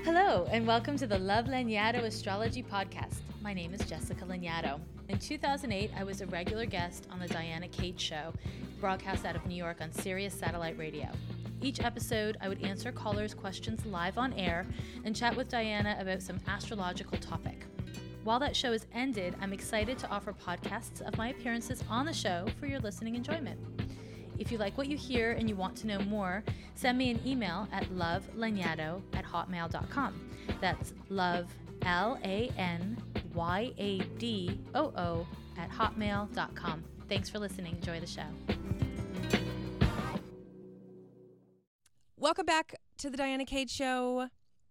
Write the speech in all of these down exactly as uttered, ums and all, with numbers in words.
Hello, and welcome to the Love Lanyadoo Astrology Podcast. My name is Jessica Lanyadoo. In two thousand eight, I was a regular guest on the Diana Cade Show, broadcast out of New York on Sirius Satellite Radio. Each episode, I would answer callers' questions live on air and chat with Diana about some astrological topic. While that show is ended, I'm excited to offer podcasts of my appearances on the show for your listening enjoyment. If you like what you hear and you want to know more, send me an email at lovelanyadoo at hotmail dot com. That's love, L A N Y A D O O at hotmail dot com. Thanks for listening. Enjoy the show. Welcome back to the Diana Cade Show.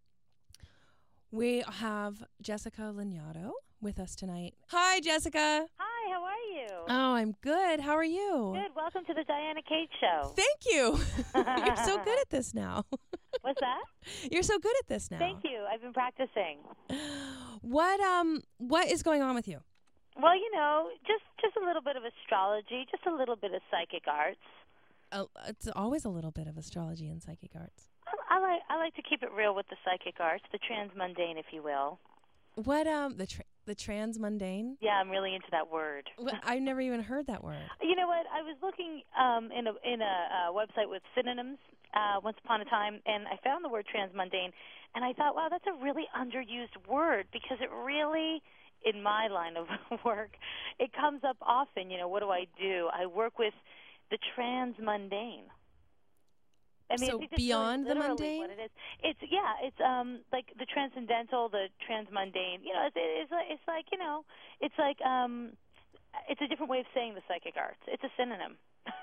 We have Jessica Lanyadoo with us tonight. Hi, Jessica. Hi, how are you? Oh, I'm good. How are you? Good. Welcome to the Diana Cade Show. Thank you. You're so good at this now. What's that? You're so good at this now. Thank you. I've been practicing. What um what is going on with you? Well, you know, just just a little bit of astrology, just a little bit of psychic arts. Uh, it's always a little bit of astrology and psychic arts. I, I like I like to keep it real with the psychic arts, the transmundane, if you will. What um the tra- the transmundane? Yeah, I'm really into that word. Well, I've never even heard that word. You know what? I was looking um, in a in a uh, website with synonyms uh, once upon a time, and I found the word transmundane, and I thought, wow, that's a really underused word because it really, in my line of work, it comes up often. You know, what do I do? I work with the transmundane. I mean, So I think that's beyond really the literally mundane? what it is. It's yeah, it's um like the transcendental, the transmundane. You know, it's it's like, it's like you know, it's like um, it's a different way of saying the psychic arts. It's a synonym.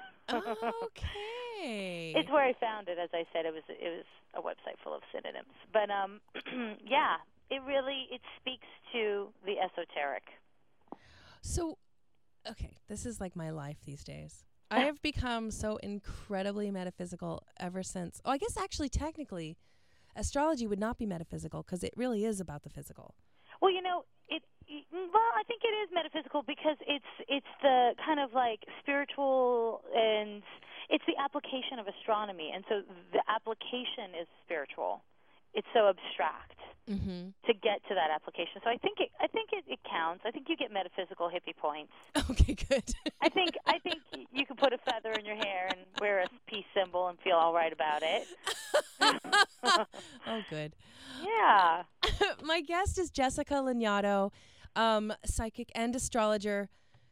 Okay. It's where I found it. As I said, it was it was a website full of synonyms. But um, yeah, it really it speaks to the esoteric. So, okay, this is like my life these days. I have become so incredibly metaphysical ever since. Oh, I guess actually, technically, astrology would not be metaphysical because it really is about the physical. Well, you know, it. Well, I think it is metaphysical because it's it's the kind of like spiritual and it's the application of astronomy, and so the application is spiritual. It's so abstract Mm-hmm. to get to that application. So I think it I think it, it counts. I think you get metaphysical hippie points. Okay, good. I think I think you could put a feather in your hair and wear a peace symbol and feel all right about it. Oh, good. Yeah. My guest is Jessica Lanyadoo, um, psychic and astrologer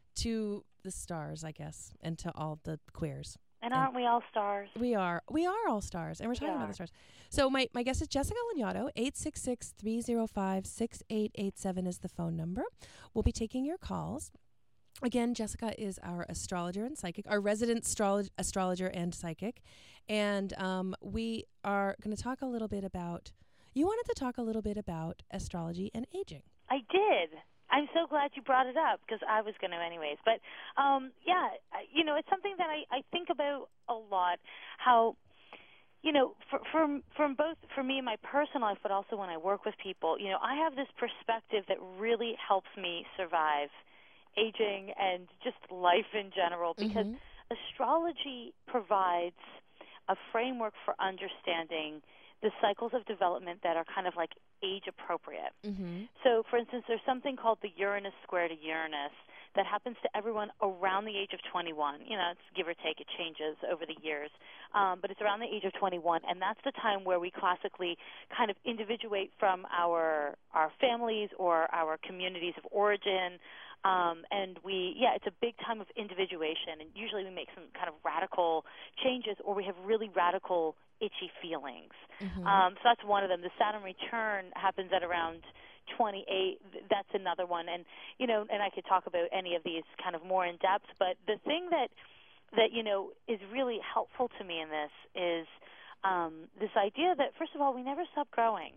to the stars, I guess, and to all the queers. And aren't we all stars? We are. We are all stars, and we're talking We about are. the stars. So my, my guest is Jessica Lanyadoo. eight six six, three oh five, six eight eight seven is the phone number. We'll be taking your calls. Again, Jessica is our astrologer and psychic, our resident astrolog- astrologer and psychic. And um, we are going to talk a little bit about, you wanted to talk a little bit about astrology and aging. I did. I'm so glad you brought it up because I was going to anyways. But, um, yeah, I- you know, it's something that I, I think about a lot, how, you know, for, from, from both for me in my personal life, but also when I work with people, you know, I have this perspective that really helps me survive aging and just life in general because Mhm. astrology provides a framework for understanding the cycles of development that are kind of like age appropriate. Mm-hmm. So, for instance, there's something called the Uranus square to Uranus that happens to everyone around the age of twenty-one. You know, it's give or take, it changes over the years. Um, but it's around the age of twenty-one, and that's the time where we classically kind of individuate from our our families or our communities of origin. Um, and we, yeah, it's a big time of individuation, and usually we make some kind of radical changes or we have really radical itchy feelings. Mm-hmm. Um, so that's one of them. The Saturn return happens at around twenty-eight. That's another one. And, you know, and I could talk about any of these kind of more in depth, but the thing that, that you know, is really helpful to me in this is um, this idea that, first of all, we never stop growing.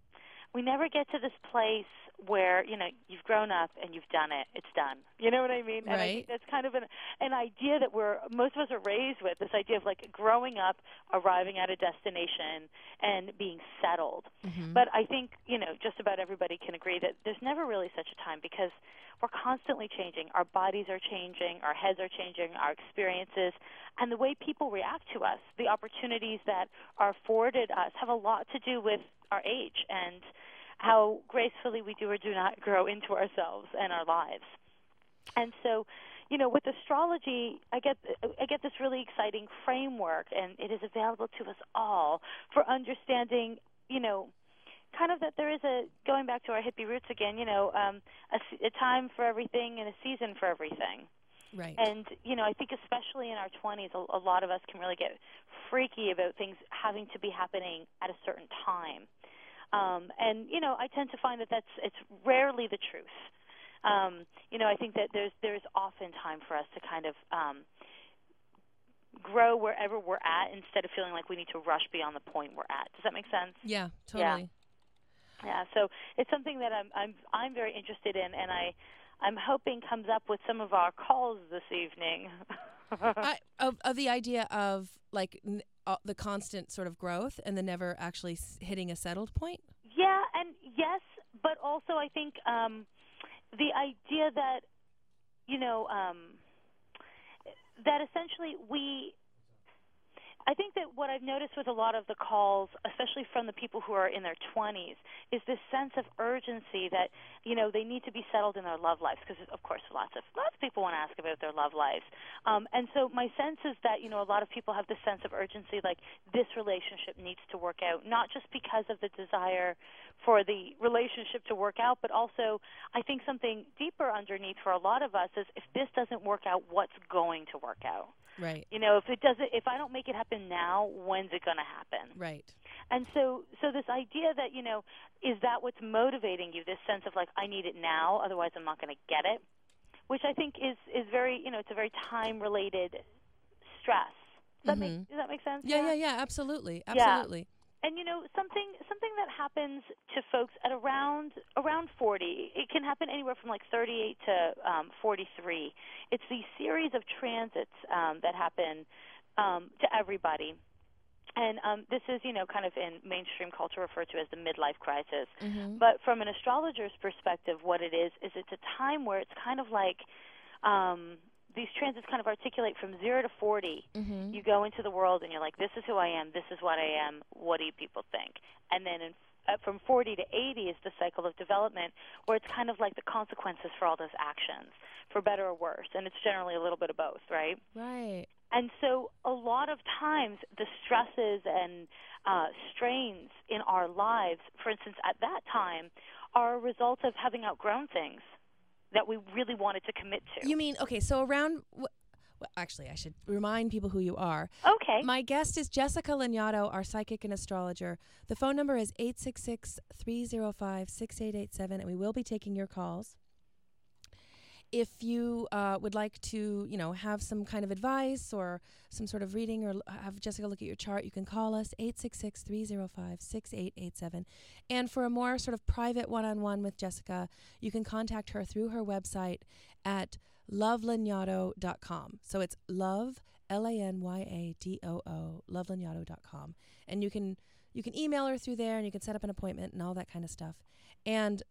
We never get to this place where, you know, you've grown up and you've done it. It's done. You know what I mean? And I think Right. that's kind of an, an idea that we're, most of us are raised with, this idea of like growing up, arriving at a destination, and being settled. Mm-hmm. But I think, you know, just about everybody can agree that there's never really such a time because we're constantly changing. Our bodies are changing, our heads are changing, our experiences, and the way people react to us, the opportunities that are afforded us have a lot to do with our age and how gracefully we do or do not grow into ourselves and our lives. And so, you know, with astrology, I get I get this really exciting framework, and it is available to us all for understanding, you know, kind of that there is a, going back to our hippie roots again, you know, um, a, a time for everything and a season for everything. Right. And, you know, I think especially in our twenties, a, a lot of us can really get freaky about things having to be happening at a certain time. Um, and, you know, I tend to find that that's it's rarely the truth. Um, you know, I think that there's there's often time for us to kind of um, grow wherever we're at instead of feeling like we need to rush beyond the point we're at. Does that make sense? Yeah, totally. Yeah. Yeah. So it's something that I'm I'm I'm very interested in, and I I'm hoping comes up with some of our calls this evening. I, of of the idea of like n- uh, the constant sort of growth and the never actually s- hitting a settled point. Yeah, and yes, but also I think. Um, The idea that, you know, um, that essentially we, I think that what I've noticed with a lot of the calls, especially from the people who are in their twenties, is this sense of urgency that, you know, they need to be settled in their love lives because, of course, lots of lots of people want to ask about their love lives. Um, and so my sense is that, you know, a lot of people have this sense of urgency, like this relationship needs to work out, not just because of the desire for the relationship to work out, but also I think something deeper underneath for a lot of us is if this doesn't work out, what's going to work out? Right. You know, if it doesn't, if I don't make it happen now, when's it going to happen? Right. And so, so this idea that, you know, is that what's motivating you? This sense of like, I need it now, otherwise I'm not going to get it, which I think is is very, you know, it's a very time-related stress. Does that mm-hmm. make Does that make sense? Yeah, yeah, yeah, absolutely, absolutely. Yeah. And you know, something something that happens to folks at around around forty, it can happen anywhere from like thirty-eight to um, forty-three. It's these series of transits um, that happen um, to everybody. And um, this is, you know, kind of in mainstream culture referred to as the midlife crisis. Mm-hmm. But from an astrologer's perspective, what it is, is it's a time where it's kind of like um, these transits kind of articulate from zero to forty. Mm-hmm. You go into the world and you're like, this is who I am, this is what I am, what do you people think? And then in, uh, from forty to eighty is the cycle of development where it's kind of like the consequences for all those actions, for better or worse. And it's generally a little bit of both, right? Right. And so a lot of times the stresses and uh, strains in our lives, for instance, at that time, are a result of having outgrown things that we really wanted to commit to. You mean, okay, so around, w- well, actually, I should remind people who you are. Okay. My guest is Jessica Lanyadoo, our psychic and astrologer. The phone number is eight six six, three oh five, six eight eight seven, and we will be taking your calls. If you uh, would like to, you know, have some kind of advice or some sort of reading or have Jessica look at your chart, you can call us, eight six six, three oh five, six eight eight seven. And for a more sort of private one-on-one with Jessica, you can contact her through her website at love lanyadoo dot com. So it's love, L A N Y A D O O, love lanyadoo dot com. And you can you can email her through there and you can set up an appointment and all that kind of stuff. And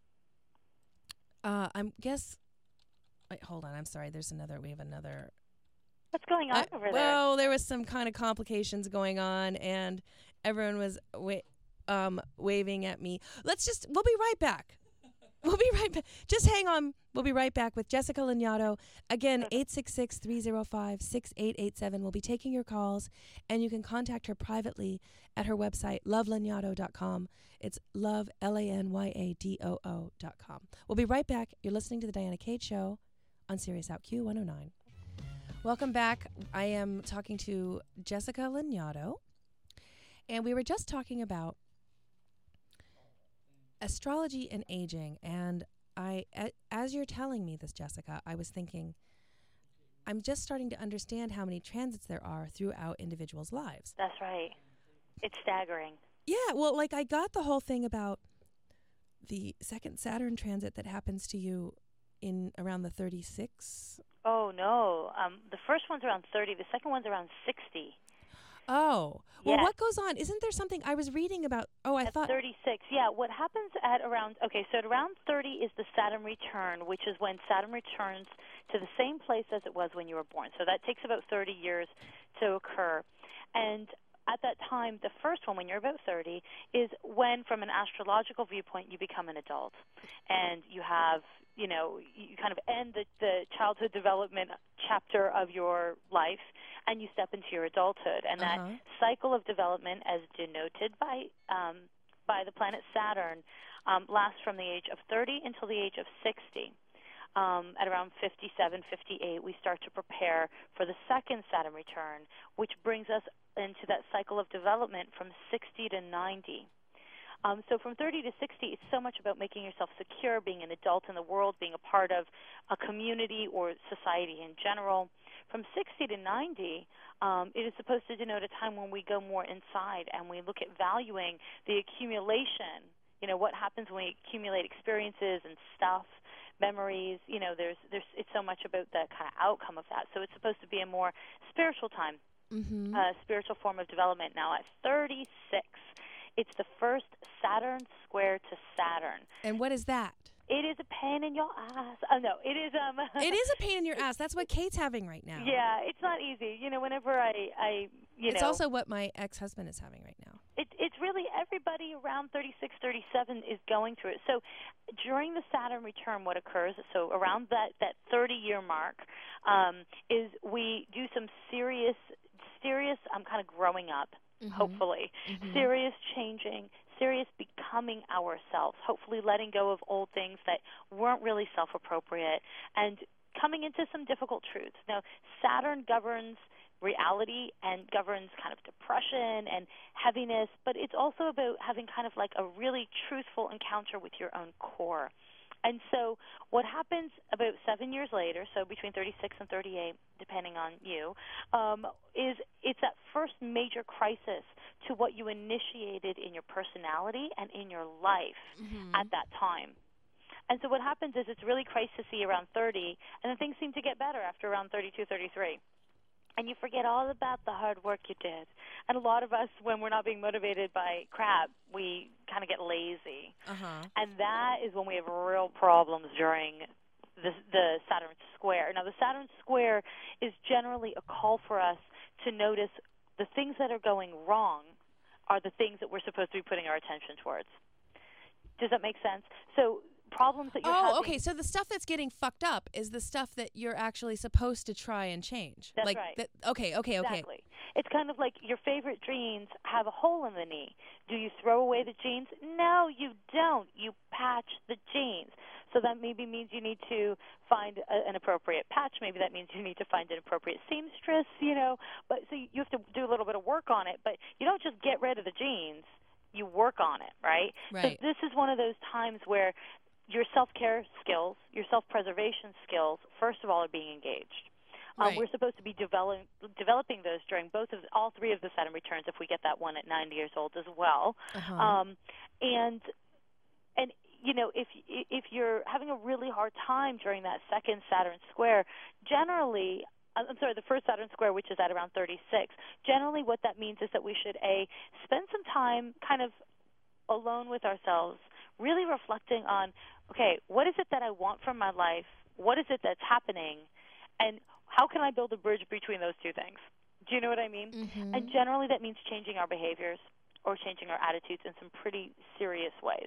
uh, I guess... Wait, hold on. I'm sorry. There's another. We have another. What's going on I, over there? Well, there was some kind of complications going on, and everyone was wa- um, waving at me. Let's just. We'll be right back. We'll be right back. Just hang on. We'll be right back with Jessica Lanyadoo. Again, eight six six, three oh five, six eight eight seven. We'll be taking your calls, and you can contact her privately at her website, love lanyadoo dot com. It's love, L A N Y A D O O dot com. We'll be right back. You're listening to The Diana Kate Show on Sirius Out Q one oh nine. Welcome back. I am talking to Jessica Lanyadoo, and we were just talking about astrology and aging. And I, a, as you're telling me this, Jessica, I was thinking, I'm just starting to understand how many transits there are throughout individuals' lives. That's right. It's staggering. Yeah, well, like I got the whole thing about the second Saturn transit that happens to you in around the thirty-six. Oh, no. Um, the first one's around thirty. The second one's around sixty. Oh. Well, Yeah. what goes on? Isn't there something I was reading about? Oh, I At thought. thirty-six, yeah. What happens at around, okay, so at around thirty is the Saturn return, which is when Saturn returns to the same place as it was when you were born. So that takes about thirty years to occur. And at that time, the first one, when you're about thirty, is when, from an astrological viewpoint, you become an adult. And you have, you know, you kind of end the, the childhood development chapter of your life, and you step into your adulthood. And Uh-huh. that cycle of development, as denoted by um, by the planet Saturn, um, lasts from the age of thirty until the age of sixty. Um, at around fifty-seven, fifty-eight, we start to prepare for the second Saturn return, which brings us into that cycle of development from sixty to ninety. Um, so from thirty to sixty, it's so much about making yourself secure, being an adult in the world, being a part of a community or society in general. From sixty to ninety, um, it is supposed to denote a time when we go more inside and we look at valuing the accumulation. You know, what happens when we accumulate experiences and stuff, memories. You know, there's there's it's so much about the kind of outcome of that. So it's supposed to be a more spiritual time, Mm-hmm. a spiritual form of development. Now at thirty-six, it's the first Saturn square to Saturn. And what is that? It is a pain in your ass. Oh no, it is um It is a pain in your ass. That's what Kate's having right now. Yeah, it's not easy. You know, whenever I I you It's know also what my ex-husband is having right now. It, it's really everybody around thirty-six, thirty-seven is going through it. So during the Saturn return, what occurs, so around that, that thirty-year mark, um, is we do some serious, serious, I'm kind of growing up, Mhm. hopefully, Mhm. serious changing, serious becoming ourselves, hopefully letting go of old things that weren't really self-appropriate, and coming into some difficult truths. Now, Saturn governs reality and governs kind of depression and heaviness, but it's also about having kind of like a really truthful encounter with your own core. And so what happens about seven years later, so between thirty-six and thirty-eight, depending on you, um, is it's that first major crisis to what you initiated in your personality and in your life Mhm. at that time. And so what happens is it's really crisisy around thirty, and then things seem to get better after around thirty-two, thirty-three. And you forget all about the hard work you did. And a lot of us, when we're not being motivated by crap, we kind of get lazy. Uh-huh. And that is when we have real problems during the, the Saturn square. Now, the Saturn square is generally a call for us to notice the things that are going wrong are the things that we're supposed to be putting our attention towards. Does that make sense? So problems that you're Oh, having. okay. So the stuff that's getting fucked up is the stuff that you're actually supposed to try and change. That's like right. That, okay, okay, okay. Exactly. It's kind of like your favorite jeans have a hole in the knee. Do you throw away the jeans? No, you don't. You patch the jeans. So that maybe means you need to find a, an appropriate patch. Maybe that means you need to find an appropriate seamstress, you know. But so you have to do a little bit of work on it. But you don't just get rid of the jeans. You work on it, right? Right. So this is one of those times where your self-care skills, your self-preservation skills, first of all, are being engaged. Um, Right. We're supposed to be develop, developing those during both of all three of the Saturn returns. If we get that one at ninety years old as well, Uh-huh. um, and and you know if if you're having a really hard time during that second Saturn square, generally. I'm sorry, the first Saturn square, which is at around thirty-six. Generally, what that means is that we should a spend some time kind of alone with ourselves, really reflecting on, okay, what is it that I want from my life? What is it that's happening? And how can I build a bridge between those two things? Do you know what I mean? Mhm. And generally that means changing our behaviors or changing our attitudes in some pretty serious ways.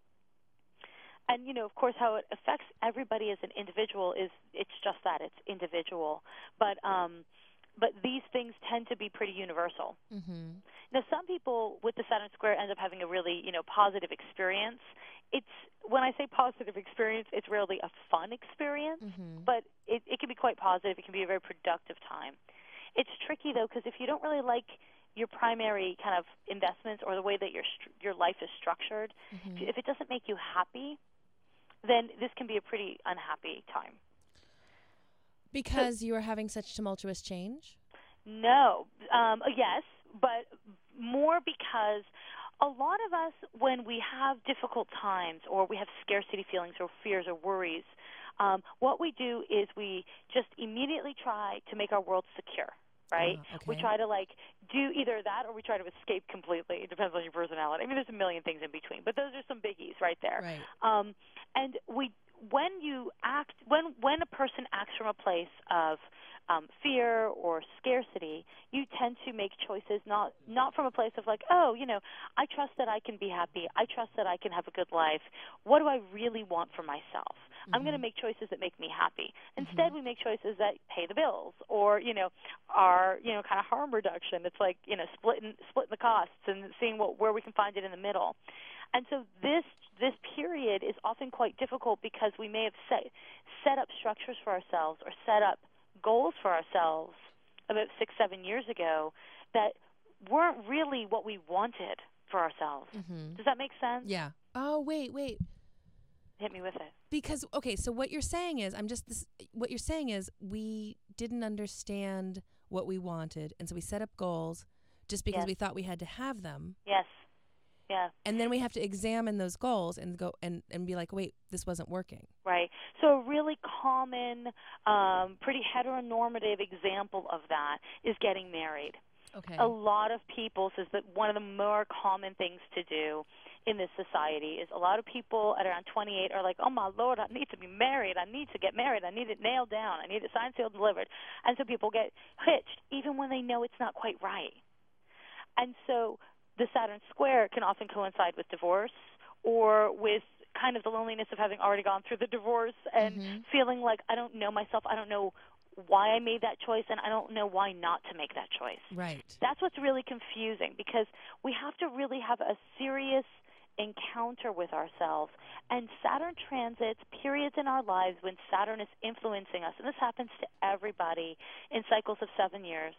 And, you know, of course, how it affects everybody as an individual is it's just that. It's individual. But um, but these things tend to be pretty universal. Mhm. Now, some people with the Saturn square end up having a really, you know, positive experience. It's when I say positive experience, it's really a fun experience, Mhm. but it, it can be quite positive. It can be a very productive time. It's tricky, though, because if you don't really like your primary kind of investments or the way that your stru- your life is structured, Mhm. if it doesn't make you happy, then this can be a pretty unhappy time. Because you are having such tumultuous change? No. Um, yes, but more because a lot of us, when we have difficult times or we have scarcity feelings or fears or worries, um, what we do is we just immediately try to make our world secure, right? Uh, okay. We try to, like, do either that or we try to escape completely. It depends on your personality. I mean, there's a million things in between, but those are some biggies right there. Right. Um, and we, when you act, when when a person acts from a place of um, fear or scarcity, you tend to make choices not not from a place of like, oh, you know, I trust that I can be happy. I trust that I can have a good life. What do I really want for myself? Mm-hmm. I'm going to make choices that make me happy. Instead, mm-hmm. we make choices that pay the bills, or you know, are you know kind of harm reduction. It's like you know splitting splitting the costs and seeing what where we can find it in the middle. And so this this period is often quite difficult because we may have set set up structures for ourselves or set up goals for ourselves about six, seven years ago that weren't really what we wanted for ourselves. Mm-hmm. Does that make sense? Yeah. Oh, wait, wait. Hit me with it. Because, okay, so what you're saying is, I'm just, this, what you're saying is we didn't understand what we wanted, and so we set up goals just because yes. we thought we had to have them. Yes. Yeah. And then we have to examine those goals and go and, and be like, wait, this wasn't working. Right. So a really common, um, pretty heteronormative example of that is getting married. Okay. A lot of people says that one of the more common things to do in this society is a lot of people at around twenty-eight are like, oh, my Lord, I need to be married. I need to get married. I need it nailed down. I need it signed, sealed, and delivered. And so people get hitched even when they know it's not quite right. And so the Saturn square can often coincide with divorce or with kind of the loneliness of having already gone through the divorce and mm-hmm. feeling like I don't know myself, I don't know why I made that choice, and I don't know why not to make that choice. Right. That's what's really confusing because we have to really have a serious encounter with ourselves. And Saturn transits, periods in our lives when Saturn is influencing us, and this happens to everybody in cycles of seven years.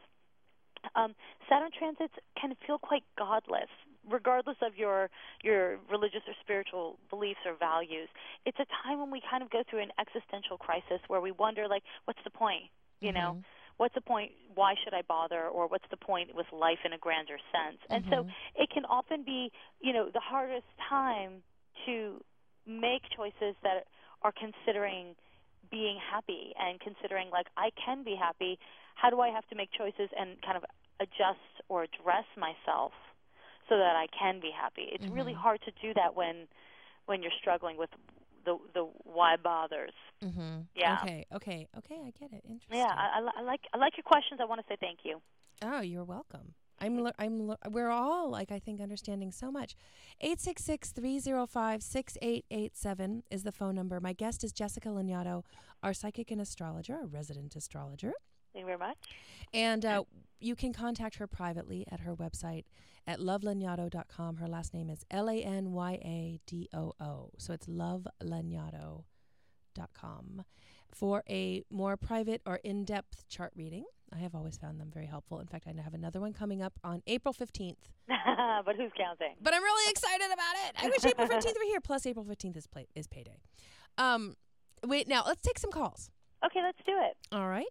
Um, Saturn transits can feel quite godless, regardless of your your religious or spiritual beliefs or values. It's a time when we kind of go through an existential crisis where we wonder, like, what's the point? You mm-hmm. know, what's the point? Why should I bother? Or what's the point with life in a grander sense? And mm-hmm. so it can often be, you know, the hardest time to make choices that are considering being happy and considering, like, I can be happy. How do I have to make choices and kind of adjust or address myself so that I can be happy? It's mm-hmm. really hard to do that when when you're struggling with the the why bothers. Mm-hmm. Yeah. Okay. Okay. Okay. I get it. Interesting. Yeah. I, I, I like I like your questions. I want to say thank you. Oh, you're welcome. I'm le- I'm le- we're all, like, I think, understanding so much. eight six six, three oh five, six eight eight seven is the phone number. My guest is Jessica Lanyadoo, our psychic and astrologer, a resident astrologer. Thank you very much. And uh, you can contact her privately at her website at love lanyadoo dot com. Her last name is L A N Y A D O O. So it's love lanyadoo dot com for a more private or in-depth chart reading. I have always found them very helpful. In fact, I have another one coming up on April fifteenth. But who's counting? But I'm really excited about it. I wish April fifteenth were here. Plus, April fifteenth is, play- is payday. Um, wait, now, let's take some calls. Okay, let's do it. All right.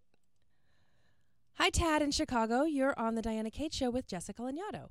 Hi, Tad in Chicago. You're on the Diana Kate Show with Jessica Lanyadoo.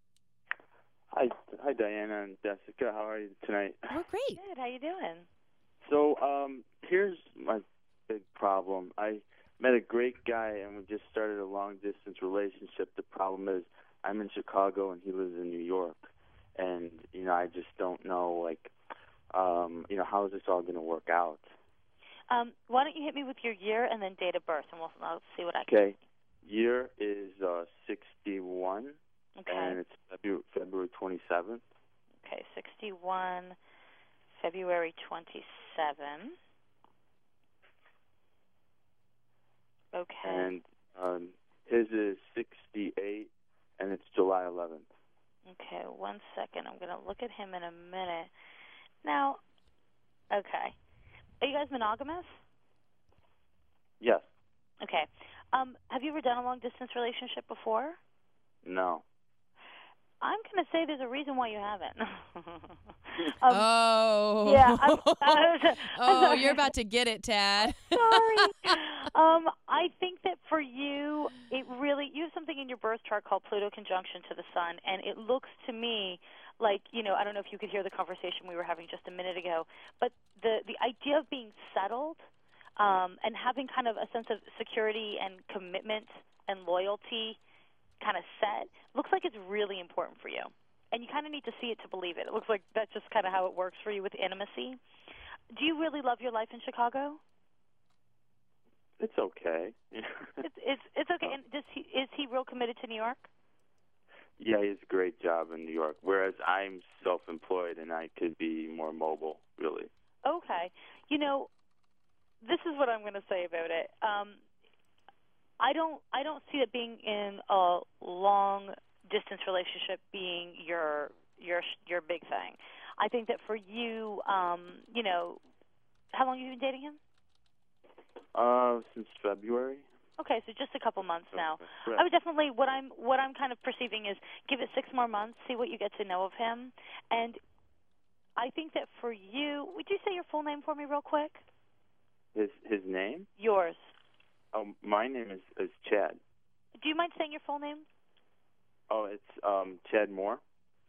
Hi, hi, Diana and Jessica. How are you tonight? We're great. Good. How you doing? So, um, here's my big problem. I met a great guy, and we just started a long-distance relationship. The problem is I'm in Chicago, and he lives in New York. And, you know, I just don't know, like, um, you know, how is this all going to work out? Um, why don't you hit me with your year and then date of birth, and we'll I'll see what I can Okay. Year is uh, sixty-one, okay. and it's February, February twenty-seventh. Okay, sixty-one, February twenty-seventh. Okay. And um, his is sixty-eight, and it's July eleventh. Okay, one second. I'm going to look at him in a minute. Now, okay. Are you guys monogamous? Yes. Okay. Um, have you ever done a long-distance relationship before? No. I'm going to say there's a reason why you haven't. um, oh. Yeah. I'm, I was, oh, you're about to get it, Tad. Sorry. um, I think that for you, it really, you have something in your birth chart called Pluto conjunction to the sun, and it looks to me like, you know, I don't know if you could hear the conversation we were having just a minute ago, but the, the idea of being settled um, and having kind of a sense of security and commitment and loyalty kind of set looks like it's really important for you, and you kind of need to see it to believe it. It looks like that's just kind of how it works for you with intimacy. Do you really love your life in Chicago? It's okay. it's it's it's okay. And does he is he real committed to New York? Yeah, he has a great job in New York, whereas I'm self-employed and I could be more mobile, really. Okay. You know, this is what I'm going to say about it. Um, I don't I don't see it being in a long distance relationship being your your your big thing. I think that for you, um, you know, how long have you been dating him? Uh, since February. Okay, so just a couple months now. Right. I would definitely what I'm what I'm kind of perceiving is give it six more months, see what you get to know of him, and I think that for you, would you say your full name for me real quick? His his name? Yours. Oh, my name is, is Chad. Do you mind saying your full name? Oh, it's um Chad Moore.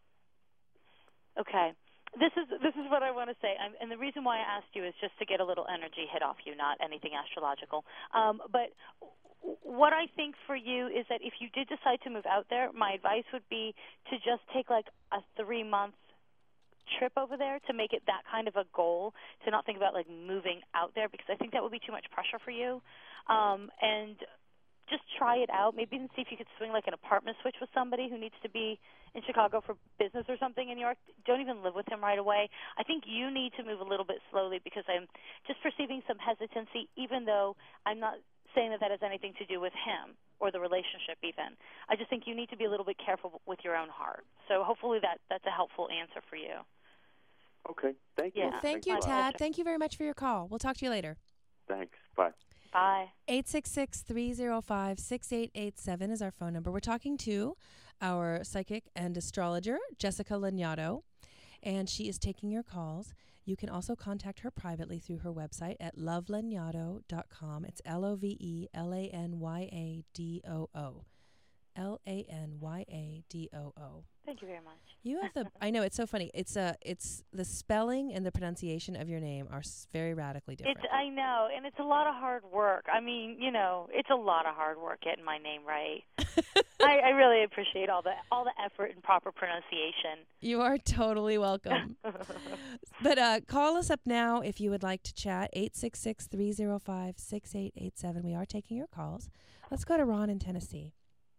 Okay. This is this is what I want to say, I'm, and the reason why I asked you is just to get a little energy hit off you, not anything astrological. Um, but what I think for you is that if you did decide to move out there, my advice would be to just take like a three-month trip over there to make it that kind of a goal, to not think about like moving out there, because I think that would be too much pressure for you. Um, and just try it out. Maybe even see if you could swing like an apartment switch with somebody who needs to be in Chicago for business or something in New York. Don't even live with him right away. I think you need to move a little bit slowly, because I'm just perceiving some hesitancy, even though I'm not saying that that has anything to do with him or the relationship even. I just think you need to be a little bit careful with your own heart. So hopefully that, that's a helpful answer for you. Okay, thank you. Yeah. Well, thank Thanks you, a lot. Tad. Thank you very much for your call. We'll talk to you later. Thanks. Bye. Bye. eight six six, three oh five, six eight eight seven is our phone number. We're talking to our psychic and astrologer, Jessica Lanyadoo, and she is taking your calls. You can also contact her privately through her website at love lanyadoo dot com. It's L O V E L A N Y A D O O. L A N Y A D O O. Thank you very much. You have the, I know, it's so funny. It's a, it's the spelling and the pronunciation of your name are s- very radically different. It's, I know, and it's a lot of hard work. I mean, you know, it's a lot of hard work getting my name right. I, I really appreciate all the all the effort and proper pronunciation. You are totally welcome. But uh, call us up now if you would like to chat, eight six six, three oh five, six eight eight seven. We are taking your calls. Let's go to Ron in Tennessee.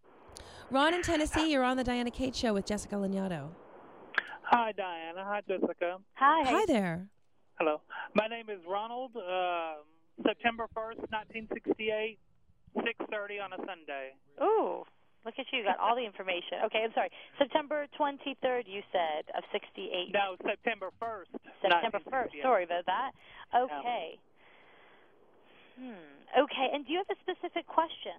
Ron in Tennessee, you're on the Diana Kate Show with Jessica Lanyadoo. Hi, Diana. Hi, Jessica. Hi. Hi there. Hello. My name is Ronald. Uh, September first, nineteen sixty-eight, six thirty on a Sunday. Ooh, look at you. You got all the information. Okay, I'm sorry. September twenty-third, you said, of sixty-eight. No, September first. September first. Sorry about that. Okay. Um, hmm. Okay, and do you have a specific question?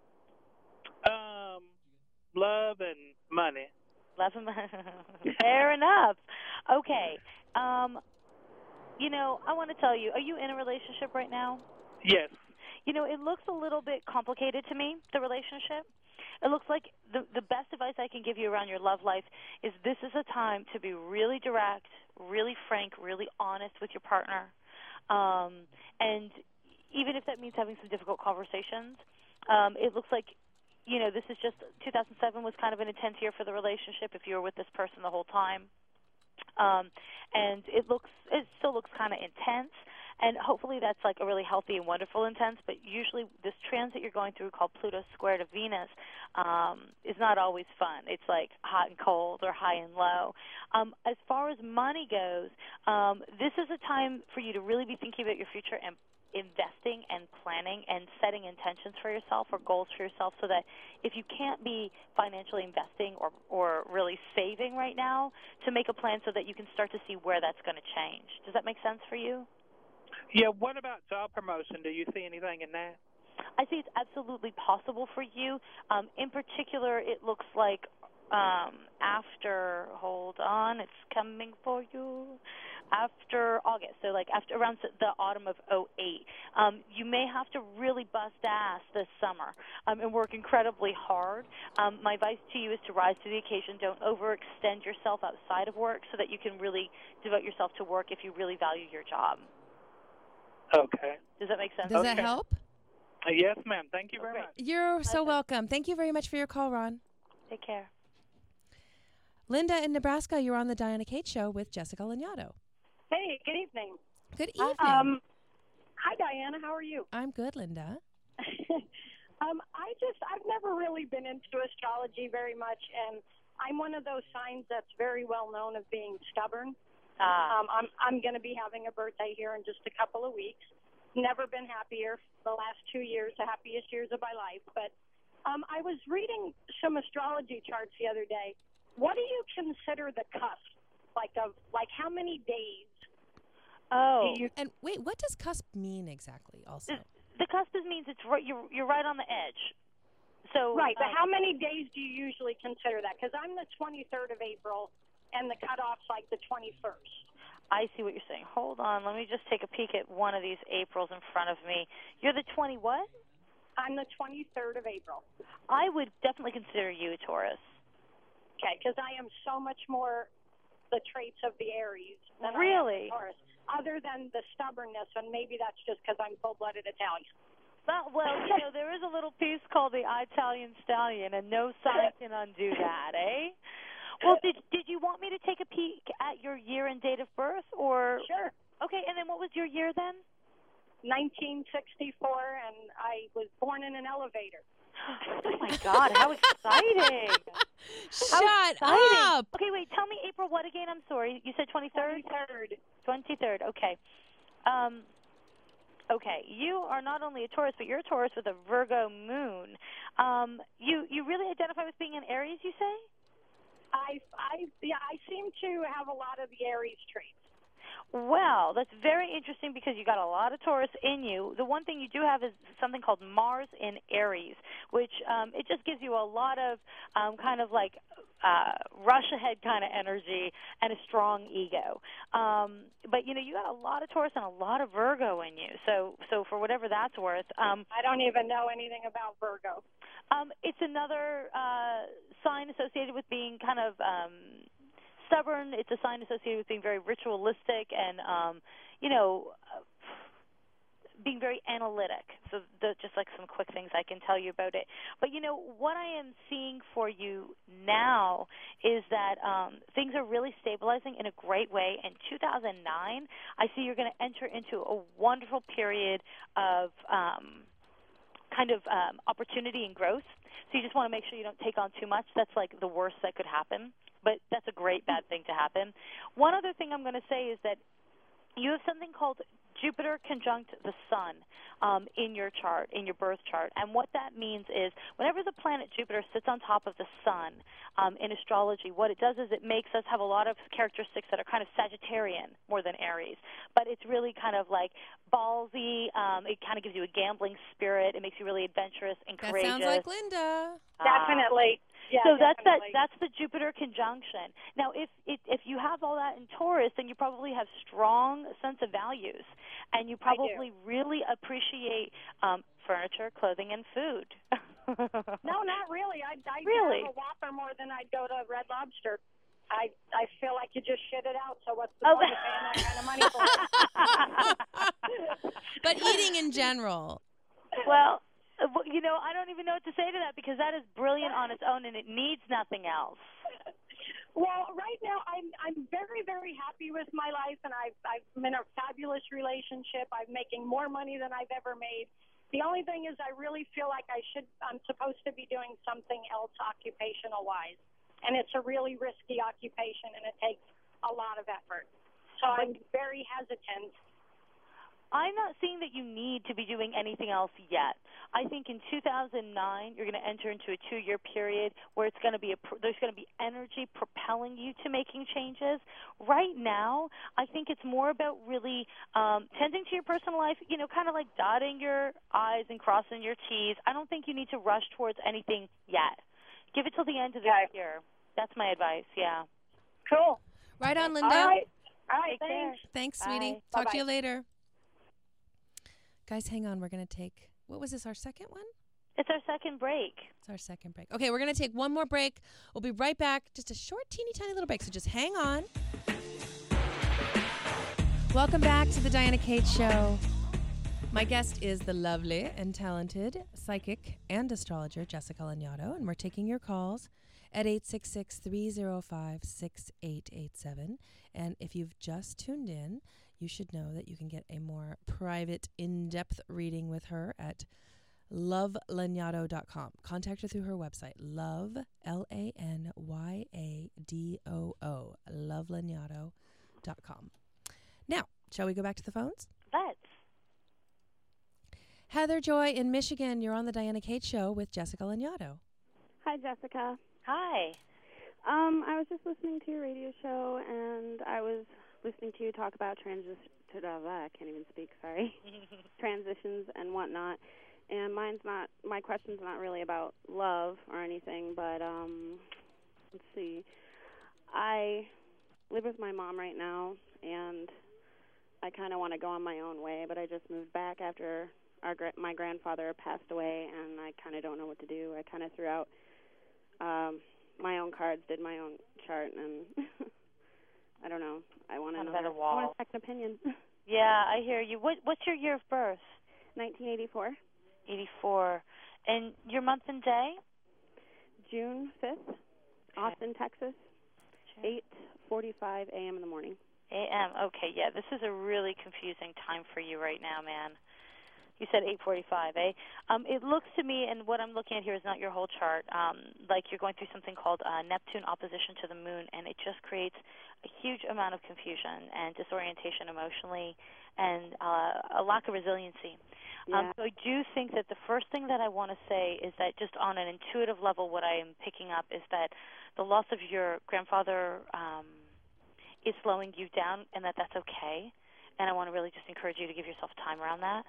Um, love and money. Love and money. Fair enough. Okay. Um, you know, I want to tell you, are you in a relationship right now? Yes. You know, it looks a little bit complicated to me, the relationship. It looks like the the best advice I can give you around your love life is this is a time to be really direct, really frank, really honest with your partner. Um, and even if that means having some difficult conversations, um, it looks like, you know, this is just, two thousand seven was kind of an intense year for the relationship if you were with this person the whole time. Um, and it looks, it still looks kind of intense. And hopefully that's like a really healthy and wonderful intense, but usually this transit you're going through called Pluto square to Venus um, is not always fun. It's like hot and cold or high and low. Um, as far as money goes, um, this is a time for you to really be thinking about your future and investing and planning and setting intentions for yourself or goals for yourself, so that if you can't be financially investing or, or really saving right now, to make a plan so that you can start to see where that's going to change. Does that make sense for you? Yeah, what about job promotion? Do you see anything in that? I see it's absolutely possible for you. Um, in particular, it looks like um, after, hold on, it's coming for you, after August, so like after around the autumn of oh eight. Um, you may have to really bust ass this summer um, and work incredibly hard. Um, my advice to you is to rise to the occasion. Don't overextend yourself outside of work so that you can really devote yourself to work if you really value your job. Okay. Does that make sense? Does Okay. that help? Uh, yes, ma'am. Thank you very Okay. much. You're so Pleasure. welcome. Thank you very much for your call, Ron. Take care. Linda in Nebraska, you're on the Diana Kate Show with Jessica Lanyadoo. Hey, good evening. Good evening. Um, Hi, Diana. How are you? I'm good, Linda. um, I just, I've never really been into astrology very much, and I'm one of those signs that's very well known of being stubborn. Ah. Um, I'm, I'm going to be having a birthday here in just a couple of weeks. Never been happier. The last two years, the happiest years of my life. But um, I was reading some astrology charts the other day. What do you consider the cusp? Like, of, like how many days? Oh. do you, And wait, what does cusp mean exactly also? The cusp means it's right, you're, you're right on the edge. So right, but um, how many days do you usually consider that? Because I'm the twenty-third of April, and the cutoff's like the twenty-first. I see what you're saying. Hold on. Let me just take a peek at one of these Aprils in front of me. You're the twenty what? I'm the twenty-third of April. I would definitely consider you a Taurus. Okay, because I am so much more the traits of the Aries than Really? I am the Taurus. Other than the stubbornness, and maybe that's just because I'm full-blooded Italian. Well, well, you know, there is a little piece called the Italian Stallion, and no sign can undo that, eh? Well, did did you want me to take a peek at your year and date of birth, or? Sure. Okay, and then what was your year then? nineteen sixty-four, and I was born in an elevator. Oh my God! How exciting! Shut exciting. up! Okay, wait. Tell me April what again? I'm sorry. You said twenty-third. twenty-third. Twenty-third. Okay. Um. Okay. You are not only a Taurus, but you're a Taurus with a Virgo moon. Um. You you really identify with being an Aries, you say? I I yeah I seem to have a lot of the Aries traits. Well, that's very interesting because you got a lot of Taurus in you. The one thing you do have is something called Mars in Aries, which um, it just gives you a lot of um, kind of like uh, rush ahead kind of energy and a strong ego. Um, but you know, you got a lot of Taurus and a lot of Virgo in you. So, so for whatever that's worth, um, I don't even know anything about Virgo. Um, it's another uh, sign associated with being kind of um, stubborn. It's a sign associated with being very ritualistic and, um, you know, uh, being very analytic. So the, just like some quick things I can tell you about it. But, you know, what I am seeing for you now is that um, things are really stabilizing in a great way. In two thousand nine, I see you're going to enter into a wonderful period of um, kind of um, opportunity and growth. So you just want to make sure you don't take on too much. That's like the worst that could happen. But that's a great bad thing to happen. One other thing I'm going to say is that you have something called Jupiter conjunct the sun um, in your chart, in your birth chart. And what that means is whenever the planet Jupiter sits on top of the sun um, in astrology, what it does is it makes us have a lot of characteristics that are kind of Sagittarian more than Aries. But it's really kind of like ballsy. Um, it kind of gives you a gambling spirit. It makes you really adventurous and That courageous. sounds like Linda. Definitely. Yeah, so that's that. definitely. That's the Jupiter conjunction. Now, if, if if you have all that in Taurus, then you probably have strong sense of values, and you probably really appreciate um, furniture, clothing, and food. No, not really. I I Really? have a Whopper more than I'd go to Red Lobster. I I feel like you just shit it out. So what's the Oh. point of paying that kind of money for it? But eating in general. Well, uh, well, you know, I don't even know what to say to that because that is brilliant on its own, and it needs nothing else. Well, right now I'm I'm very very happy with my life, and I've I'm in a fabulous relationship. I'm making more money than I've ever made. The only thing is, I really feel like I should I'm supposed to be doing something else occupational wise, and it's a really risky occupation, and it takes a lot of effort. So I'm very hesitant. I'm not seeing that you need to be doing anything else yet. I think in two thousand nine you're going to enter into a two-year period where it's going to be a, there's going to be energy propelling you to making changes. Right now, I think it's more about really um, tending to your personal life. You know, kind of like dotting your I's and crossing your T's. I don't think you need to rush towards anything yet. Give it till the end of the Okay. year. That's my advice. Yeah. Cool. Right on, Linda. All right. All right. Take care. Thanks. Thanks, sweetie. Bye. Talk to Bye-bye. you later. Guys, hang on. We're going to take, what was this, our second one? It's our second break. It's our second break. Okay, we're going to take one more break. We'll be right back. Just a short, teeny tiny little break. So just hang on. Welcome back to the Diana Kate Show. My guest is the lovely and talented psychic and astrologer, Jessica Lanyadoo, and we're taking your calls at eight six six, three oh five, six eight eight seven. And if you've just tuned in, you should know that you can get a more private, in-depth reading with her at love lanyadoo dot com. Contact her through her website, love, L A N Y A D O O, love lanyadoo dot com. Now, shall we go back to the phones? Let's. Heather Joy in Michigan, you're on the Diana Kate Show with Jessica Lanyadoo. Hi, Jessica. Hi. Um, I was just listening to your radio show, and I was listening to you talk about transition. I can't even speak. Sorry, transitions and whatnot. And mine's not. My question's not really about love or anything, but um, let's see. I live with my mom right now, and I kind of want to go on my own way, but I just moved back after our gra- my grandfather passed away, and I kind of don't know what to do. I kind of threw out um, my own cards, did my own chart, and I don't know. I want to know. I want a second opinion. Yeah, I hear you. What What's your year of birth? nineteen eighty-four. eighty-four. And your month and day? June fifth, okay. Austin, Texas, sure. eight forty-five a.m. in the morning. A M. Okay, yeah, this is a really confusing time for you right now, man. You said eight forty-five, eh? Um, it looks to me, and what I'm looking at here is not your whole chart, um, like you're going through something called uh, Neptune opposition to the moon, and it just creates a huge amount of confusion and disorientation emotionally and uh, a lack of resiliency. Yeah. Um, so I do think that the first thing that I want to say is that just on an intuitive level, what I am picking up is that the loss of your grandfather um, is slowing you down, and that that's okay. And I want to really just encourage you to give yourself time around that.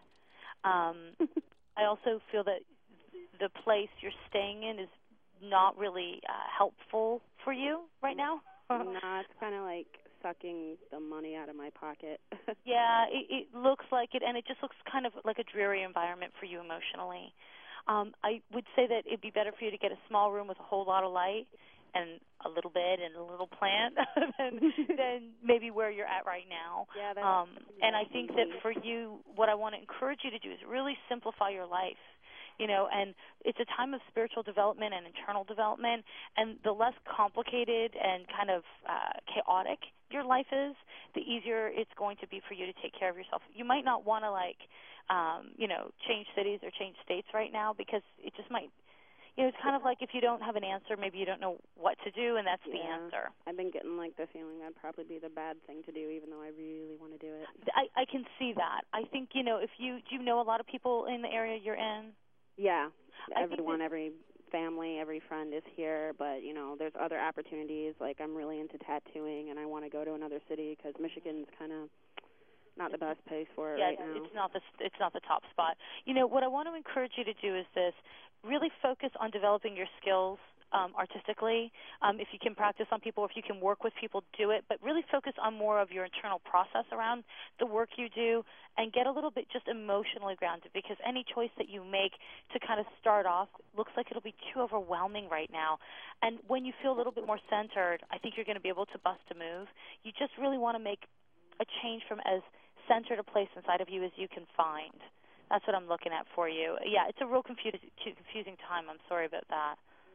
Um, I also feel that the place you're staying in is not really uh, helpful for you right now. No, it's kind of like sucking the money out of my pocket. Yeah, it, it looks like it, and it just looks kind of like a dreary environment for you emotionally. Um, I would say that it'd be better for you to get a small room with a whole lot of light and a little bed and a little plant than, than maybe where you're at right now. Yeah, that's, um, and I that's think that for you, what I want to encourage you to do is really simplify your life. You know, and it's a time of spiritual development and internal development, and the less complicated and kind of uh, chaotic your life is, the easier it's going to be for you to take care of yourself. You might not want to, like, um, you know, change cities or change states right now because it just might, you know, it's kind of like if you don't have an answer, maybe you don't know what to do, and that's yeah, the answer. I've been getting, like, the feeling that'd probably be the bad thing to do, even though I really want to do it. I, I can see that. I think, you know, if you, do you know a lot of people in the area you're in? Yeah, I everyone, that, every family, every friend is here, but, you know, there's other opportunities. Like, I'm really into tattooing, and I want to go to another city because Michigan's kind of not the best place for it yeah, right now. it's not the it's not the top spot. You know, what I want to encourage you to do is this: really focus on developing your skills um, artistically. Um, if you can practice on people, if you can work with people, do it. But really focus on more of your internal process around the work you do, and get a little bit just emotionally grounded. Because any choice that you make to kind of start off looks like it'll be too overwhelming right now. And when you feel a little bit more centered, I think you're going to be able to bust a move. You just really want to make a change from as centered a place inside of you as you can find. That's what I'm looking at for you. Yeah, it's a real confusing, confusing time. I'm sorry about that.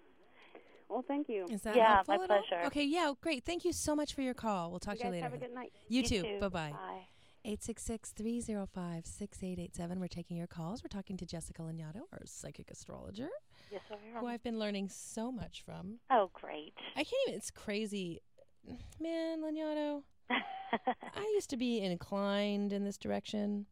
Well, thank you. Is that yeah, helpful my at all? pleasure. Okay, yeah, great. Thank you so much for your call. We'll talk you to you guys later. have a good night. You, you too. too. Bye-bye. Bye. eight six six, three oh five, six eight eight seven. We're taking your calls. We're talking to Jessica Lanyadoo, our psychic astrologer, Yes, I am. who I've been learning so much from. Oh, great. I can't even, it's crazy. Man, Lanyadoo, I used to be inclined in this direction,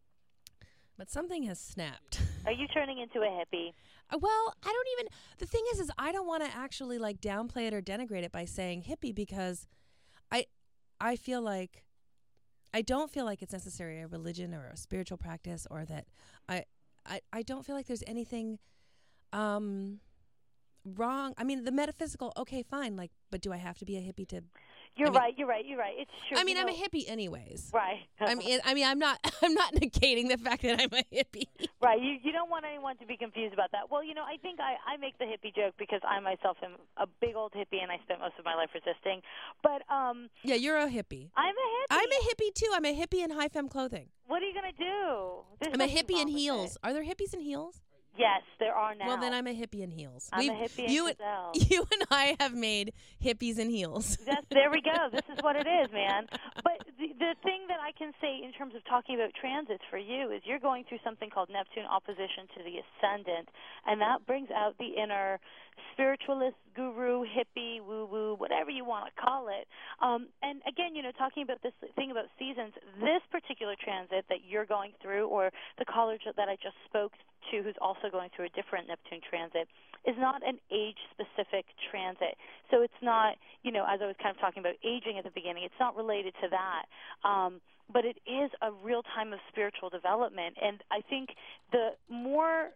but something has snapped. Are you turning into a hippie? Uh, well, I don't even, the thing is, is I don't want to actually like downplay it or denigrate it by saying hippie, because I, I feel like, I don't feel like it's necessarily a religion or a spiritual practice, or that I, I, I don't feel like there's anything, um, wrong. I mean, the metaphysical, okay, fine. Like, but do I have to be a hippie to? You're I mean, right. You're right. You're right. It's true. I mean, you I'm know, a hippie anyways. Right. I mean, I mean, I'm not. I'm not negating the fact that I'm a hippie. Right. You you don't want anyone to be confused about that. Well, you know, I think I, I make the hippie joke because I myself am a big old hippie, and I spent most of my life resisting. But um. Yeah, you're a hippie. I'm a hippie. I'm a hippie too. I'm a hippie in high femme clothing. What are you gonna do? There's I'm a nothing hippie in wrong with heels. it. Are there hippies in heels? Yes, there are now. Well, then I'm a hippie in heels. I'm We've, a hippie you in and, gazelle. You and I have made hippies in heels. That's, there we go. This is what it is, man. But the, the thing that I can say in terms of talking about transits for you is you're going through something called Neptune opposition to the ascendant, and that brings out the inner spiritualist, guru, hippie, woo-woo, whatever you want to call it. Um, and again, you know, talking about this thing about seasons, this particular transit that you're going through, or the caller that I just spoke to who's also going through a different Neptune transit, is not an age-specific transit. So it's not, you know, as I was kind of talking about aging at the beginning, it's not related to that. Um, but it is a real time of spiritual development. And I think the more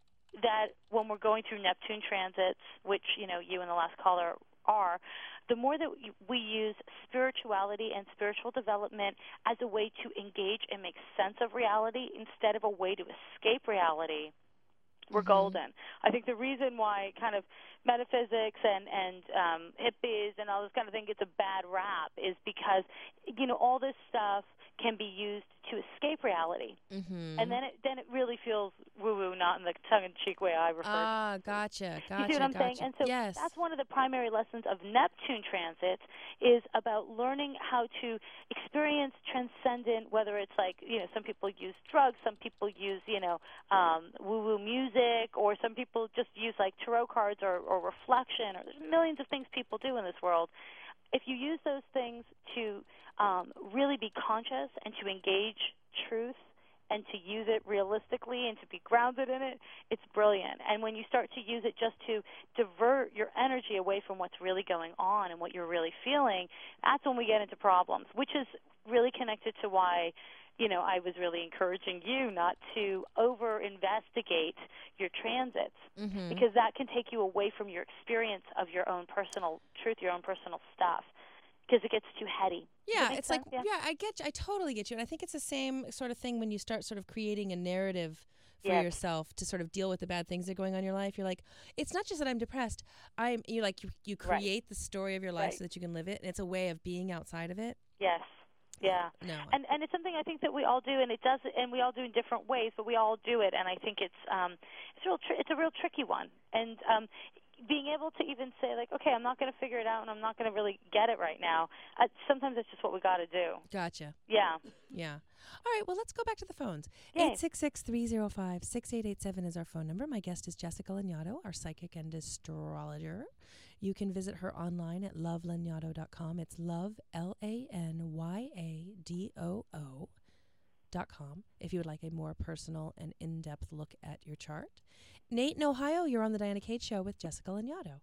that when we're going through Neptune transits, which, you know, you and the last caller are, the more that we use spirituality and spiritual development as a way to engage and make sense of reality instead of a way to escape reality, we're Mm-hmm. golden. I think the reason why kind of metaphysics and, and um, hippies and all this kind of thing gets a bad rap is because, you know, all this stuff can be used to escape reality. Mm-hmm. And then it then it really feels woo-woo, not in the tongue-in-cheek way I referred to. Ah, gotcha, gotcha, You see what I'm gotcha. saying? And so yes. that's one of the primary lessons of Neptune transits is about learning how to experience transcendent, whether it's like, you know, some people use drugs, some people use, you know, um, woo-woo music, or some people just use like tarot cards or, or reflection, or there's millions of things people do in this world. If you use those things to um, really be conscious and to engage truth and to use it realistically and to be grounded in it, it's brilliant. And when you start to use it just to divert your energy away from what's really going on and what you're really feeling, that's when we get into problems, which is really connected to why, you know, I was really encouraging you not to over-investigate your transits, mm-hmm. because that can take you away from your experience of your own personal truth, your own personal stuff, because it gets too heady. Yeah, it's sense? like, yeah. yeah, I get you. I totally get you. And I think it's the same sort of thing when you start sort of creating a narrative for Yes. yourself to sort of deal with the bad things that are going on in your life. You're like, it's not just that I'm depressed. I'm, you like, you, you create Right. the story of your life Right. so that you can live it. And it's a way of being outside of it. Yes. Yeah. No. And and it's something I think that we all do, and it does, and we all do in different ways, but we all do it. And I think it's um it's real tri- it's a real tricky one. And um being able to even say like, okay, I'm not going to figure it out, and I'm not going to really get it right now. Uh, sometimes it's just what we got to do. Gotcha. Yeah. Yeah. All right. Well, let's go back to the phones. Yay. eight six six, three oh five, six eight eight seven is our phone number. My guest is Jessica Lanyadoo, our psychic and astrologer. You can visit her online at love lanyadoo dot com. It's love, L A N Y A D O O dot com, if you would like a more personal and in-depth look at your chart. Nate in Ohio, you're on the Diana Cade Show with Jessica Lanyadoo.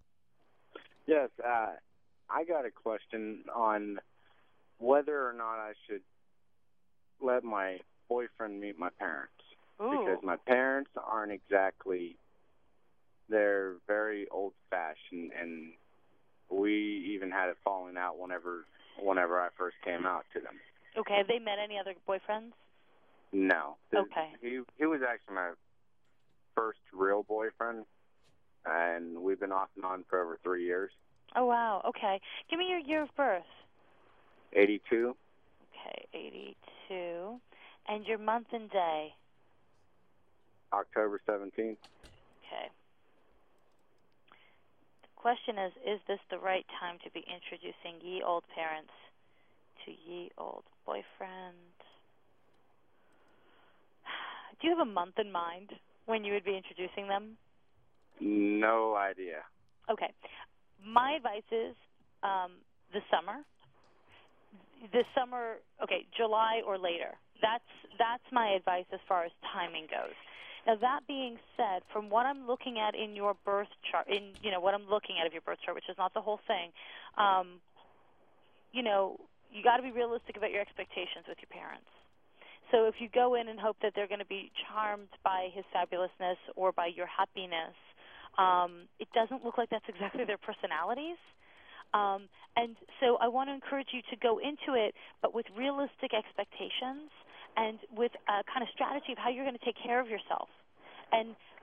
Yes, uh, I got a question on whether or not I should let my boyfriend meet my parents. Ooh. Because my parents aren't exactly, they're very old-fashioned, and we even had it falling out whenever whenever I first came out to them. Okay. Have they met any other boyfriends? No. Okay. He, he was actually my first real boyfriend, and we've been off and on for over three years. Oh, wow. Okay. Give me your year of birth. eighty-two. Okay, eighty-two. And your month and day. October seventeenth. Okay. The question is, is this the right time to be introducing ye old parents to ye old boyfriend? Do you have a month in mind when you would be introducing them? No idea. Okay. My advice is um, the summer. The summer, okay, July or later. That's that's my advice as far as timing goes. Now, that being said, from what I'm looking at in your birth chart, in you know what I'm looking at of your birth chart, which is not the whole thing, um, you know, you got to be realistic about your expectations with your parents. So if you go in and hope that they're going to be charmed by his fabulousness or by your happiness, um, it doesn't look like that's exactly their personalities. Um, and so I want to encourage you to go into it, but with realistic expectations and with a kind of strategy of how you're going to take care of yourself. And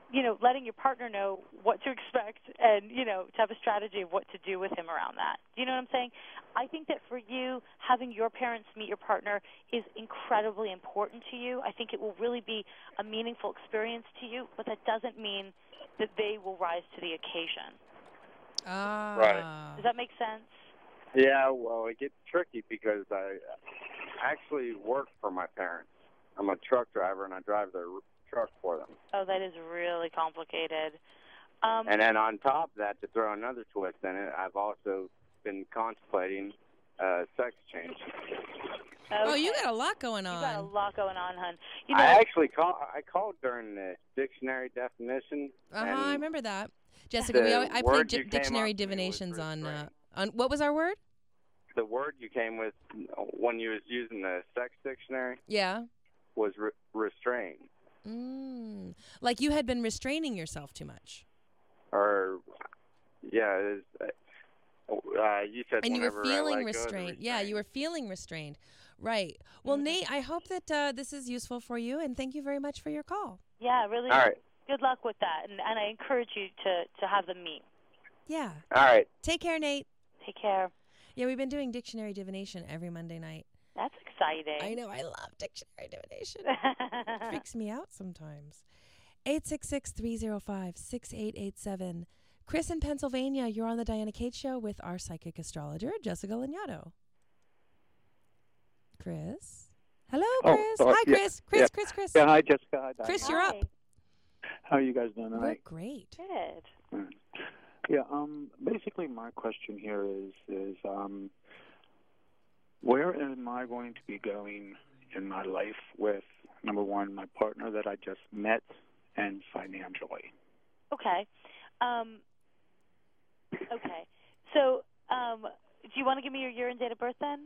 you know, letting your partner know what to expect and, you know, to have a strategy of what to do with him around that. Do you know what I'm saying? I think that for you, having your parents meet your partner is incredibly important to you. I think it will really be a meaningful experience to you, but that doesn't mean that they will rise to the occasion. Ah. Right. Does that make sense? Yeah, well, it gets tricky because I actually work for my parents. I'm a truck driver, and I drive their truck for them. Oh, that is really complicated. Um, and then on top of that, to throw another twist in it, I've also been contemplating uh, sex change. okay. Oh, you got a lot going on. You got a lot going on, hon. You know, I actually call, I called during the dictionary definition. Uh-huh, and I remember that. Jessica, we, I word played you di- came dictionary up with me was divinations on, uh, restraint. on, what was our word? The word you came with when you was using the sex dictionary Yeah. was re- restrain. Mm. Like you had been restraining yourself too much. Or, yeah, it was, uh, you said And you whenever were feeling I let go of the restrained. Yeah, you were feeling restrained. Right. Well, Mm-hmm. Nate, I hope that uh, this is useful for you, and thank you very much for your call. yeah, really. All right. Good luck with that, and, and I encourage you to, to have them meet. Yeah. All right. Take care, Nate. Take care. Yeah, we've been doing dictionary divination every Monday night. That's exciting. I know. I love dictionary divination. Freaks me out sometimes. eight six six, three oh five, six eight eight seven. Chris in Pennsylvania, you're on the Diana Kate Show with our psychic astrologer, Jessica Lagnato. Chris? Hello, Oh, Chris. uh, Hi, yeah, Chris. Chris, yeah. Chris, Chris. Yeah, hi, Jessica. Hi, Diana. Chris, you're Hi. up. How are you guys doing We're tonight? great. Good. Mm. Yeah, um, basically my question here is, is um, where am I going to be going in my life with, number one, my partner that I just met, and financially? Okay. Um, okay. So, um, do you want to give me your year and date of birth then?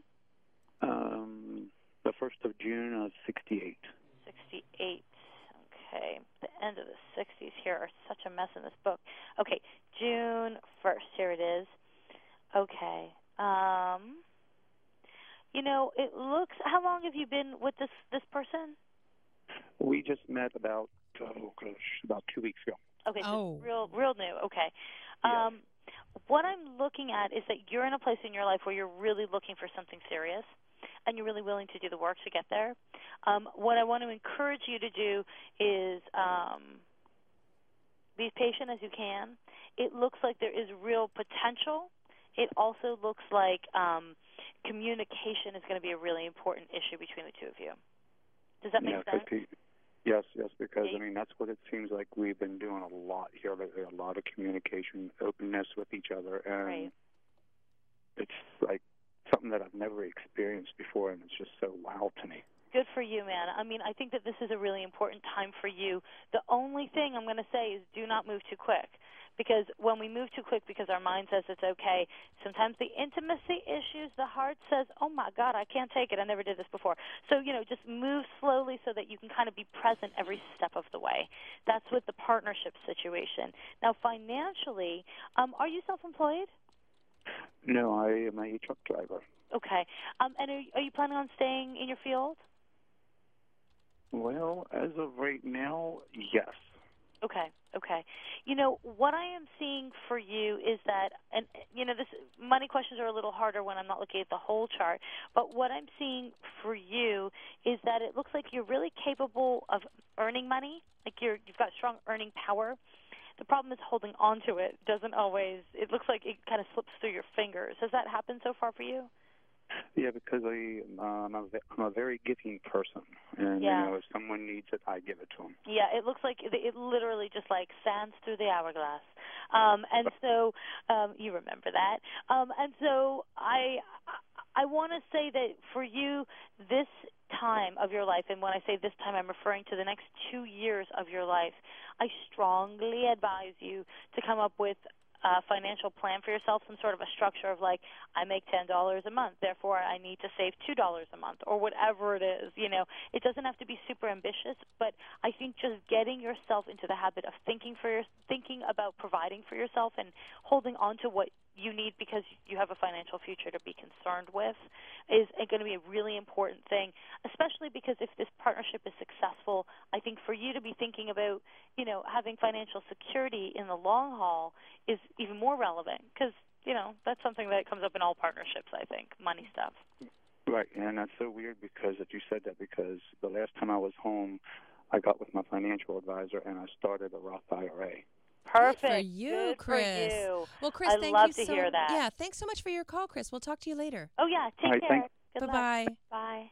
Um, the first of June of sixty-eight. sixty-eight. Okay. The end of the sixties here are such a mess in this book. Okay. June first. Here it is. Okay. Um, you know, it looks, how long have you been with this, this person? We just met about, oh gosh, about two weeks ago. Okay, so Oh. it's real, real new. Okay. Yes. Um, what I'm looking at is that you're in a place in your life where you're really looking for something serious, and you're really willing to do the work to get there. Um, what I want to encourage you to do is um, be as patient as you can. It looks like there is real potential. It also looks like um, communication is going to be a really important issue between the two of you. Does that make Yeah, 'cause sense? pe- yes, yes, because, Yeah. I mean, that's what it seems like we've been doing a lot here lately, a lot of communication, openness with each other, and Right. it's like something that I've never experienced before, and it's just so wow to me. Good for you, man. I mean, I think that this is a really important time for you. The only thing I'm going to say is do not move too quick. Because when we move too quick because our mind says it's okay, sometimes the intimacy issues, the heart says, oh, my God, I can't take it. I never did this before. So, you know, just move slowly so that you can kind of be present every step of the way. That's with the partnership situation. Now, financially, um, are you self-employed? No, I am a truck driver. Okay. Um, and are, are you planning on staying in your field? Well, as of right now, yes. Okay, okay. You know, what I am seeing for you is that, and, you know, this money questions are a little harder when I'm not looking at the whole chart, but what I'm seeing for you is that it looks like you're really capable of earning money, like you're, you've got strong earning power. The problem is holding on to it doesn't always, it looks like it kind of slips through your fingers. Has that happened so far for you? Yeah, because I, um, I'm, a, I'm a very giving person, and Yeah. you know, if someone needs it, I give it to them. Yeah, it looks like it, it literally just like sands through the hourglass. Um, and so um, you remember that. Um, and so I I want to say that for you, this time of your life, and when I say this time, I'm referring to the next two years of your life, I strongly advise you to come up with a financial plan for yourself, some sort of a structure of like, I make ten dollars a month, therefore I need to save two dollars a month, or whatever it is. You know, it doesn't have to be super ambitious, but I think just getting yourself into the habit of thinking for your, thinking about providing for yourself and holding on to what you need because you have a financial future to be concerned with is going to be a really important thing, especially because if this partnership is successful, I think for you to be thinking about, you know, having financial security in the long haul is even more relevant because, you know, that's something that comes up in all partnerships, I think, money stuff. Right, and that's so weird because that you said that because the last time I was home, I got with my financial advisor and I started a Roth I R A. Perfect. Good for you, Good Chris. For you. Well, Chris, I thank love you to so hear that. Yeah, thanks so much for your call, Chris. We'll talk to you later. Oh, yeah. Take right, care. thanks. Good Bye-bye. luck. Bye.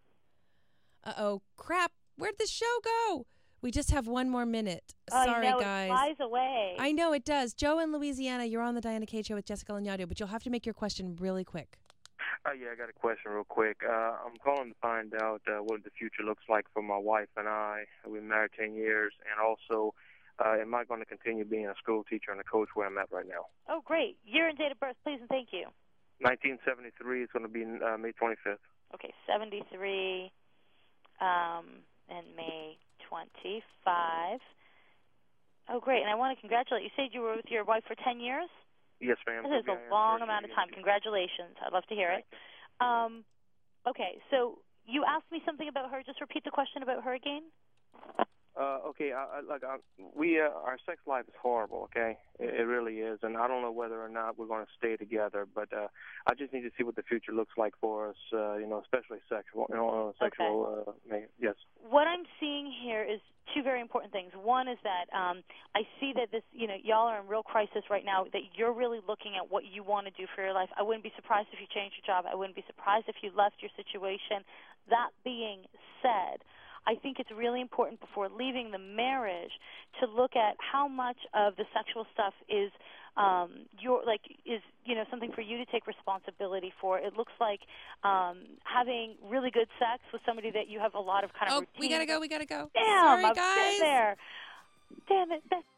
Uh-oh. Crap. Where'd the show go? We just have one more minute. Oh, Sorry, I know, guys. It flies away. I know it does. Joe in Louisiana, you're on the Diana Kate Show with Jessica Lanyadoo, but you'll have to make your question really quick. Uh, yeah, I got a question real quick. Uh, I'm calling to find out uh, what the future looks like for my wife and I. We've been married ten years, and also, uh, am I going to continue being a school teacher and a coach where I'm at right now? Oh, great. Year and date of birth, please, and thank you. nineteen seventy-three is going to be uh, May twenty-fifth. Okay, seventy-three um, and May twenty-five. Oh, great. And I want to congratulate you. You said you were with your wife for ten years? Yes, ma'am. This is a long amount of time. Congratulations. I'd love to hear it. Um, okay, so you asked me something about her. Just repeat the question about her again. Uh, okay, I, I, like I, we, uh, our sex life is horrible. Okay, it, it really is, and I don't know whether or not we're going to stay together. But uh, I just need to see what the future looks like for us. Uh, you know, especially sexual. You know, uh, sexual. Okay. Uh, may- yes. What I'm seeing here is two very important things. One is that um, I see that this, you know, y'all are in real crisis right now. That you're really looking at what you want to do for your life. I wouldn't be surprised if you changed your job. I wouldn't be surprised if you left your situation. That being said, I think it's really important before leaving the marriage to look at how much of the sexual stuff is um, your like is you know something for you to take responsibility for. It looks like um, having really good sex with somebody that you have a lot of kind of oh, routine. we gotta go. We gotta go. Damn, Sorry, I've guys. been there. Damn it.